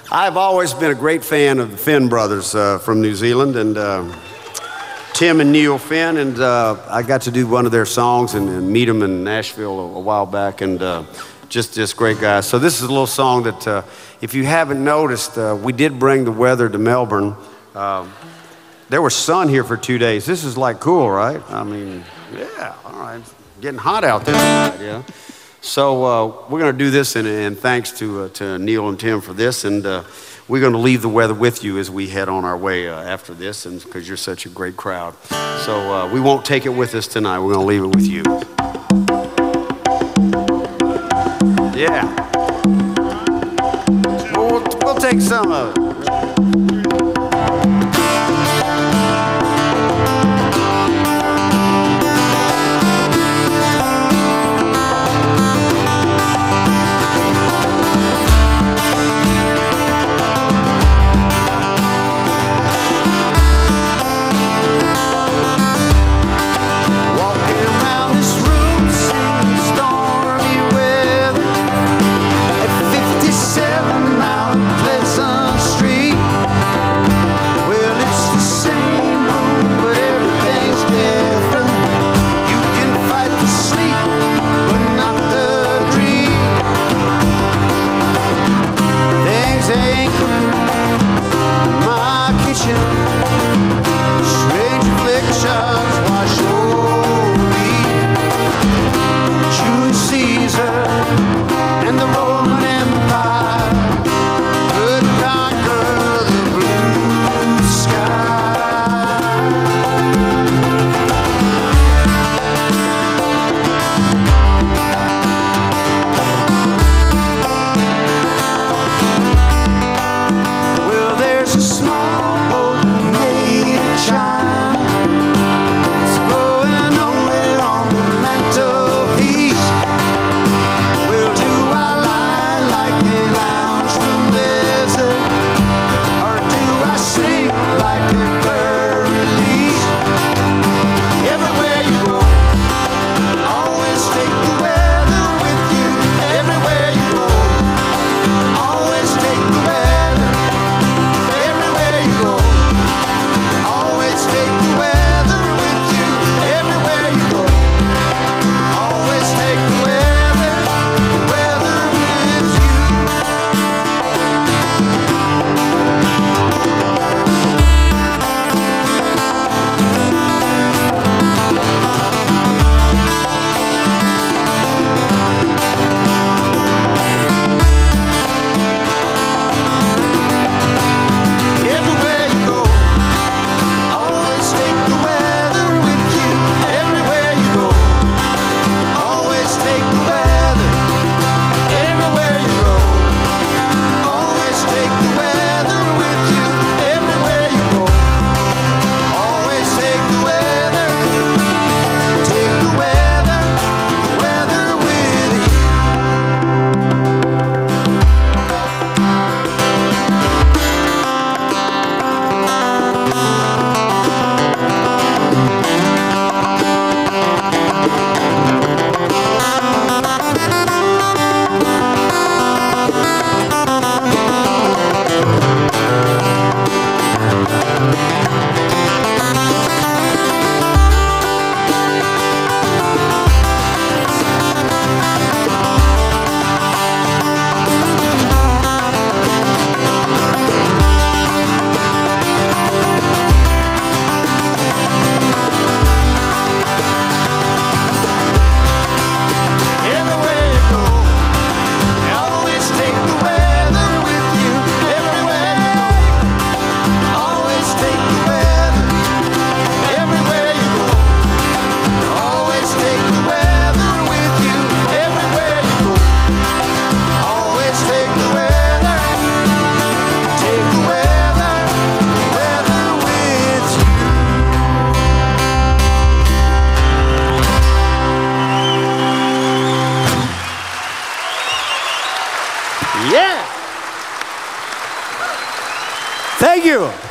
I've always been a great fan of the Finn brothers from New Zealand, and Tim and Neil Finn, and I got to do one of their songs and meet them in Nashville a while back, and just great guys. So this is a little song that, if you haven't noticed, we did bring the weather to Melbourne. There was sun here for 2 days. This is like cool, right? I mean, yeah, all right. Getting hot out there tonight, yeah. So we're going to do this, and thanks to Neil and Tim for this, and we're going to leave the weather with you as we head on our way after this, and because you're such a great crowd. So we won't take it with us tonight. We're going to leave it with you. Yeah. We'll take some of it. Yeah. Thank you.